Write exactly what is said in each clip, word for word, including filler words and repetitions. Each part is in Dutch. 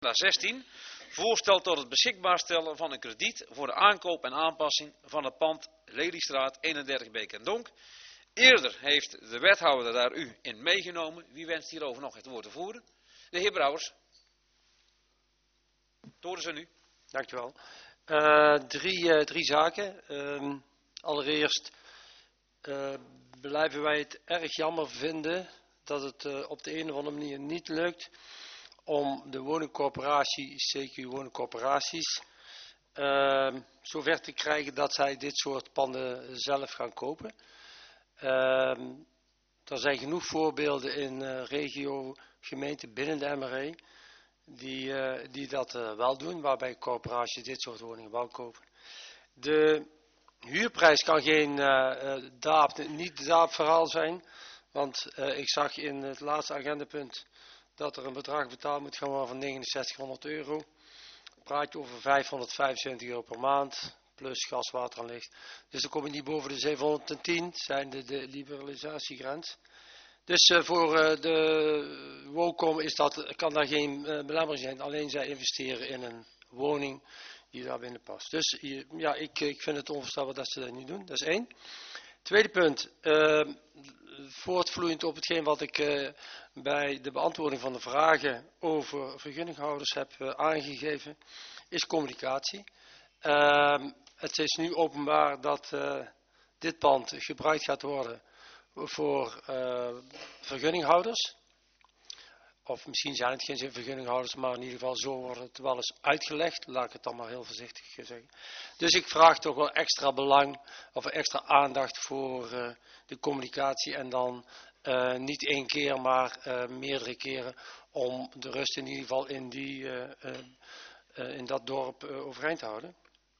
zestien. Voorstel tot het beschikbaar stellen van een krediet voor de aankoop en aanpassing van het pand Lelystraat eenendertig Beek en Donk. Eerder heeft de wethouder daar u in meegenomen. Wie wenst hierover nog het woord te voeren? De heer Brouwers. Het woord is aan u. Dank u wel. Uh, drie, uh, drie zaken. Uh, allereerst uh, blijven wij het erg jammer vinden dat het uh, op de een of andere manier niet lukt om de woningcorporatie, C Q woningcorporaties, uh, zover te krijgen dat zij dit soort panden zelf gaan kopen. Uh, er zijn genoeg voorbeelden in uh, regio, gemeenten binnen de M R E die, uh, die dat uh, wel doen, waarbij corporaties dit soort woningen wel kopen. De huurprijs kan geen uh, daap, niet de daapverhaal zijn, want uh, ik zag in het laatste agendapunt dat er een bedrag betaald moet gaan worden van negenenzestighonderd euro. Praat je over vijfhonderdvijfentwintig euro per maand, plus gas, water en licht. Dus dan kom je niet boven de zevenhonderdtien, zijn de, de liberalisatiegrens. Dus uh, voor uh, de WOCOM is dat, kan daar geen uh, belemmering zijn, alleen zij investeren in een woning die daar binnen past. Dus ja, ik, ik vind het onvoorstelbaar dat ze dat niet doen, dat is één. Tweede punt, uh, voortvloeiend op hetgeen wat ik uh, bij de beantwoording van de vragen over vergunninghouders heb uh, aangegeven, is communicatie. Uh, het is nu openbaar dat uh, dit pand gebruikt gaat worden voor uh, vergunninghouders. Of misschien zijn het geen vergunninghouders, maar in ieder geval zo wordt het wel eens uitgelegd. Laat ik het dan maar heel voorzichtig zeggen. Dus ik vraag toch wel extra belang of extra aandacht voor uh, de communicatie. En dan uh, niet één keer, maar uh, meerdere keren om de rust in ieder geval in, die, uh, uh, uh, in dat dorp uh, overeind te houden.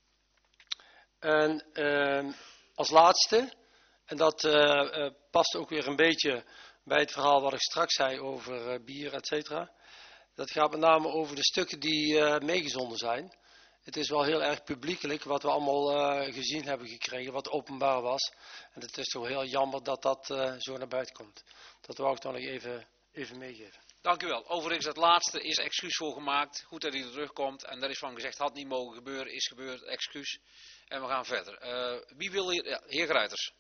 En uh, als laatste, en dat uh, uh, past ook weer een beetje bij het verhaal wat ik straks zei over uh, bier, et cetera. Dat gaat met name over de stukken die uh, meegezonden zijn. Het is wel heel erg publiekelijk wat we allemaal uh, gezien hebben gekregen, wat openbaar was. En het is toch heel jammer dat dat uh, zo naar buiten komt. Dat wou ik dan nog even, even meegeven. Dank u wel. Overigens, het laatste is excuus voor gemaakt. Goed dat hij er terugkomt. En daar is van gezegd, had niet mogen gebeuren, is gebeurd, excuus. En we gaan verder. Uh, wie wil hier? Ja, heer Gruiters.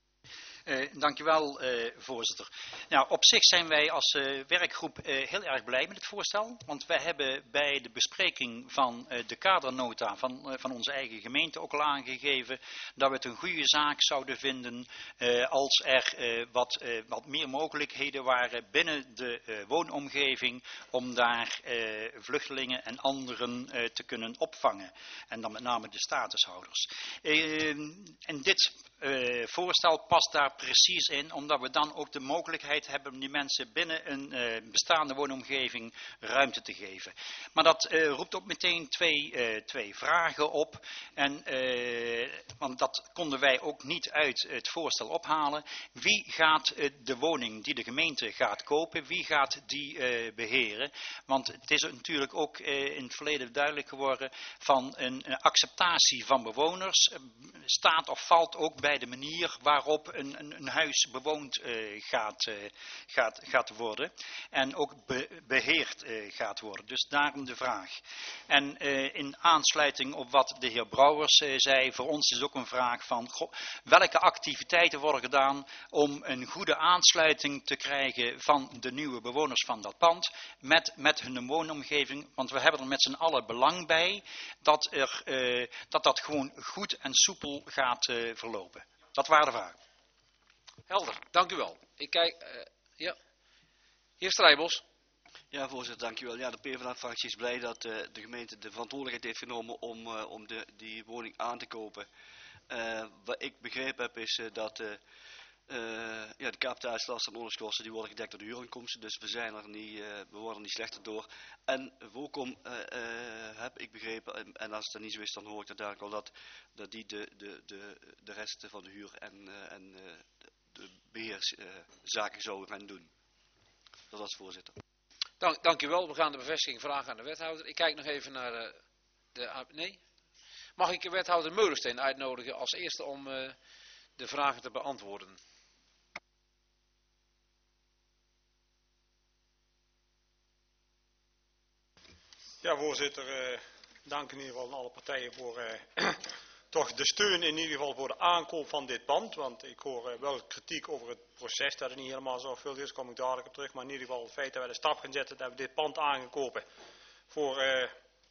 Uh, dankjewel, uh, voorzitter. Nou, op zich zijn wij als uh, werkgroep uh, heel erg blij met het voorstel. Want wij hebben bij de bespreking van uh, de kadernota van, uh, van onze eigen gemeente ook al aangegeven dat we het een goede zaak zouden vinden uh, als er uh, wat, uh, wat meer mogelijkheden waren binnen de uh, woonomgeving om daar uh, vluchtelingen en anderen uh, te kunnen opvangen. En dan met name de statushouders. Uh, en dit uh, voorstel past daar precies in, omdat we dan ook de mogelijkheid hebben om die mensen binnen een uh, bestaande woonomgeving ruimte te geven. Maar dat uh, roept ook meteen twee, uh, twee vragen op. En, uh, want dat konden wij ook niet uit het voorstel ophalen. Wie gaat uh, de woning die de gemeente gaat kopen, wie gaat die uh, beheren? Want het is natuurlijk ook uh, in het verleden duidelijk geworden van een, een acceptatie van bewoners. Uh, staat of valt ook bij de manier waarop een Een, een huis bewoond uh, gaat, uh, gaat, gaat worden en ook be, beheerd uh, gaat worden. Dus daarom de vraag. En uh, in aansluiting op wat de heer Brouwers uh, zei, voor ons is ook een vraag van goh, welke activiteiten worden gedaan om een goede aansluiting te krijgen van de nieuwe bewoners van dat pand met, met hun woonomgeving, want we hebben er met z'n allen belang bij dat, er, uh, dat dat gewoon goed en soepel gaat uh, verlopen. Dat waren de vragen. Helder, dank u wel. Ik kijk, uh, ja. Heer Strijbos. Ja, voorzitter, dank u wel. Ja, de PvdA-fractie is blij dat uh, de gemeente de verantwoordelijkheid heeft genomen om, uh, om de, die woning aan te kopen. Uh, wat ik begrepen heb is uh, dat uh, uh, ja, de kapitaalslasten en onderhoudskosten die worden gedekt door de huurinkomsten. Dus we, zijn er niet, uh, we worden er niet slechter door. En WOCOM uh, uh, heb ik begrepen, en, en als het dan niet zo is, dan hoor ik dat dadelijk al dat, dat die de, de, de, de rest van de huur en, uh, en uh, de beheerszaken uh, zouden gaan doen. Dat was voorzitter. Dank, dank u wel. We gaan de bevestiging vragen aan de wethouder. Ik kijk nog even naar uh, de... Nee? Mag ik de wethouder Meulensteen uitnodigen als eerste om uh, de vragen te beantwoorden? Ja, voorzitter, uh, dank in ieder geval aan alle partijen voor uh, toch de steun in ieder geval voor de aankoop van dit pand. Want ik hoor uh, wel kritiek over het proces dat het niet helemaal zorgvuldig is, daar kom ik dadelijk op terug. Maar in ieder geval het feit dat we de stap gaan zetten dat we dit pand aangekopen voor uh,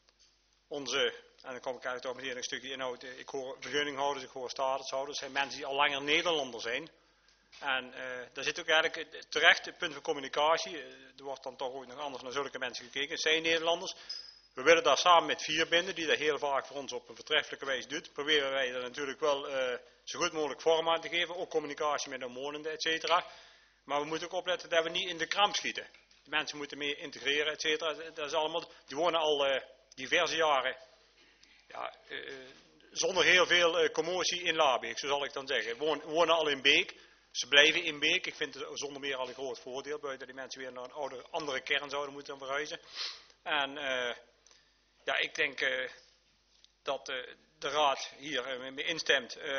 onze, en dan kom ik eigenlijk toch meteen een stukje inhoud. Ik hoor vergunninghouders, ik hoor statushouders, dat zijn mensen die al langer Nederlander zijn. En uh, daar zit ook eigenlijk terecht het punt van communicatie. Uh, er wordt dan toch ook nog anders naar zulke mensen gekeken. Het zijn Nederlanders. We willen daar samen met vier binden, die dat heel vaak voor ons op een vertreffelijke wijze doet. Proberen wij er natuurlijk wel uh, zo goed mogelijk vorm aan te geven. Ook communicatie met de omwonenden, et cetera. Maar we moeten ook opletten dat we niet in de kramp schieten. De mensen moeten mee integreren, et cetera. Dat is allemaal, die wonen al uh, diverse jaren ja, uh, zonder heel veel uh, commotie in Labeek, zo zal ik dan zeggen. We wonen, wonen al in Beek. Ze blijven in Beek. Ik vind het zonder meer al een groot voordeel. Buiten die mensen weer naar een oude, andere kern zouden moeten verhuizen. En uh, ja, ik denk uh, dat uh, de raad hier uh, mee instemt. Uh,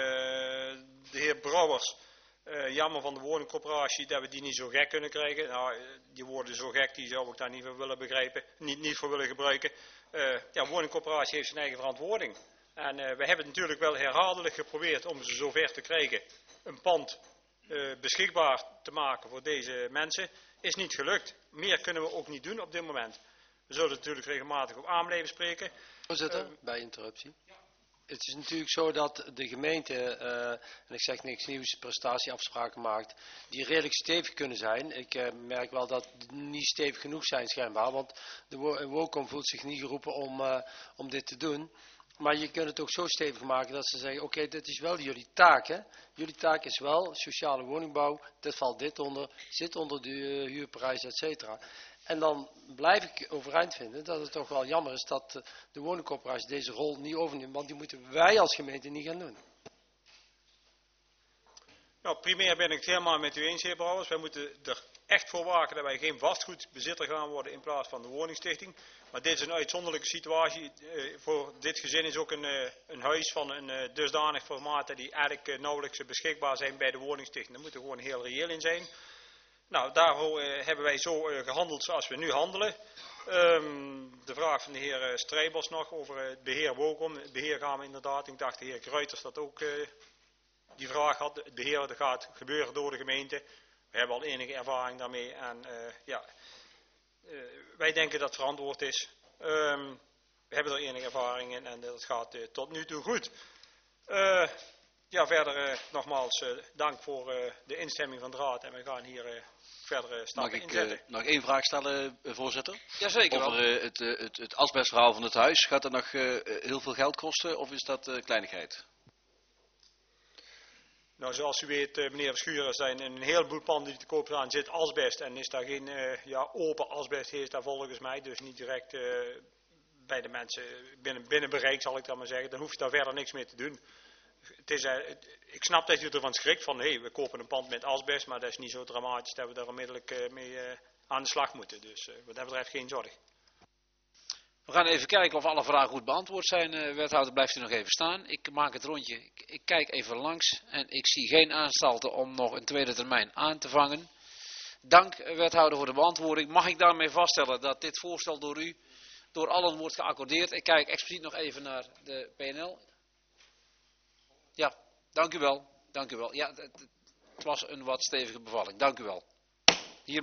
de heer Brouwers, uh, jammer van de woningcorporatie dat we die niet zo gek kunnen krijgen. Nou, uh, die woorden zo gek, die zou ik daar niet voor willen begrijpen. Niet, niet voor willen gebruiken. Uh, ja, woningcorporatie heeft zijn eigen verantwoording. En uh, we hebben natuurlijk wel herhaaldelijk geprobeerd om ze zover te krijgen. Een pand Uh, beschikbaar te maken voor deze mensen, is niet gelukt. Meer kunnen we ook niet doen op dit moment. We zullen natuurlijk regelmatig op aan blijven spreken. Voorzitter, uh, bij interruptie. Ja. Het is natuurlijk zo dat de gemeente, uh, en ik zeg niks nieuws, prestatieafspraken maakt, die redelijk stevig kunnen zijn. Ik uh, merk wel dat die niet stevig genoeg zijn schijnbaar, want de WOCOM voelt zich niet geroepen om, uh, om dit te doen. Maar je kunt het ook zo stevig maken dat ze zeggen, oké, okay, dit is wel jullie taak. Hè? Jullie taak is wel sociale woningbouw, dit valt dit onder, zit onder de uh, huurprijs, et cetera. En dan blijf ik overeind vinden dat het toch wel jammer is dat uh, de woningcorporatie deze rol niet overneemt, want die moeten wij als gemeente niet gaan doen. Nou, primair ben ik het helemaal met u eens, heer Brouwers. Wij moeten er echt voor waken dat wij geen vastgoedbezitter gaan worden in plaats van de woningstichting. Maar dit is een uitzonderlijke situatie. Uh, voor dit gezin is ook een, uh, een huis van een uh, dusdanig formaat dat die eigenlijk uh, nauwelijks beschikbaar zijn bij de woningstichting. Daar moeten we gewoon heel reëel in zijn. Nou, daarvoor uh, hebben wij zo uh, gehandeld zoals we nu handelen. Um, de vraag van de heer uh, Strijbers nog over uh, het beheer WOCOM. Het beheer gaan we inderdaad, ik dacht de heer Kruiters dat ook uh, die vraag had. Het beheer dat gaat gebeuren door de gemeente. We hebben al enige ervaring daarmee en uh, ja, uh, wij denken dat het verantwoord is. Um, we hebben er enige ervaring in en dat gaat uh, tot nu toe goed. Uh, ja, verder uh, nogmaals uh, dank voor uh, de instemming van de raad en we gaan hier uh, verder uh, stappen Mag ik inzetten. uh, nog één vraag stellen, uh, voorzitter? Jazeker wel. Over uh, het, uh, het, het asbestverhaal van het huis. Gaat dat nog uh, heel veel geld kosten of is dat uh, kleinigheid? Nou, zoals u weet, meneer Verschuren, zijn een heleboel panden die te koop staan, zit asbest. En is daar geen uh, ja, open asbest, is daar volgens mij, dus niet direct uh, bij de mensen binnen, binnen bereik, zal ik dan maar zeggen. Dan hoef je daar verder niks mee te doen. Het is, uh, het, ik snap dat je ervan schrikt van, hé, hey, we kopen een pand met asbest, maar dat is niet zo dramatisch dat we daar onmiddellijk uh, mee uh, aan de slag moeten. Dus uh, wat dat betreft geen zorg. We gaan even kijken of alle vragen goed beantwoord zijn. Uh, wethouder, blijft u nog even staan. Ik maak het rondje. Ik, ik kijk even langs en ik zie geen aanstalten om nog een tweede termijn aan te vangen. Dank, wethouder, voor de beantwoording. Mag ik daarmee vaststellen dat dit voorstel door u, door allen wordt geaccordeerd? Ik kijk expliciet nog even naar de P N L. Ja, dank u wel. Dank u wel. Ja, het, het was een wat stevige bevalling. Dank u wel.